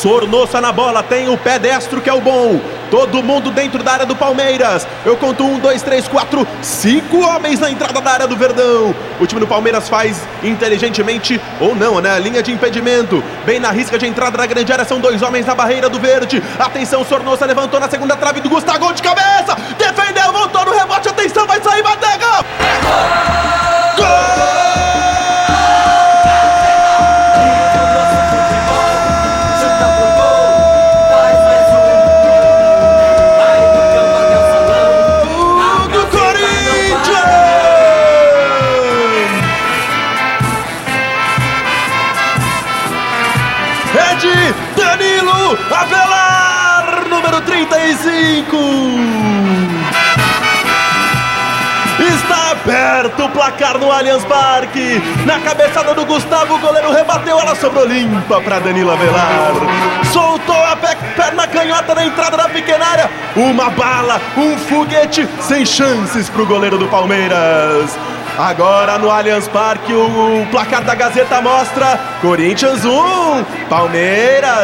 Sornosa na bola, tem o pé destro que é o bom. Todo mundo dentro da área do Palmeiras. Eu conto 1, 2, 3, 4, 5 homens na entrada da área do Verdão. O time do Palmeiras faz inteligentemente, ou não, né? Linha de impedimento. Bem na risca de entrada da grande área, são 2 homens na barreira do verde. Atenção, Sornosa levantou na segunda trave do Gustavo de cabeça. Defendeu, voltou no rebote. Atenção, vai sair, Mantega. Gol! É de Danilo Avelar, número 35. Está aberto o placar no Allianz Parque. Na cabeçada do Gustavo, o goleiro rebateu, ela sobrou limpa para Danilo Avelar. Soltou a perna canhota na entrada da pequena área. Uma bala, um foguete, sem chances para o goleiro do Palmeiras. Agora no Allianz Parque o placar da Gazeta mostra Corinthians 1, Palmeiras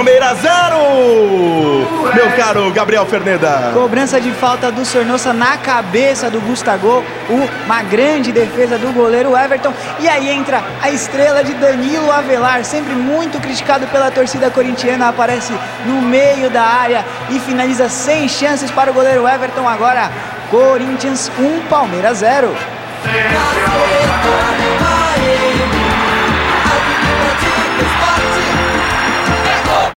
0. Meu caro Gabriel Ferneda. Cobrança de falta do Sornosa na cabeça do Gustavo, uma grande defesa do goleiro Everton. E aí entra a estrela de Danilo Avelar, sempre muito criticado pela torcida corintiana, aparece no meio da área e finaliza sem chances para o goleiro Everton. Agora Corinthians 1, Palmeiras 0. Sempre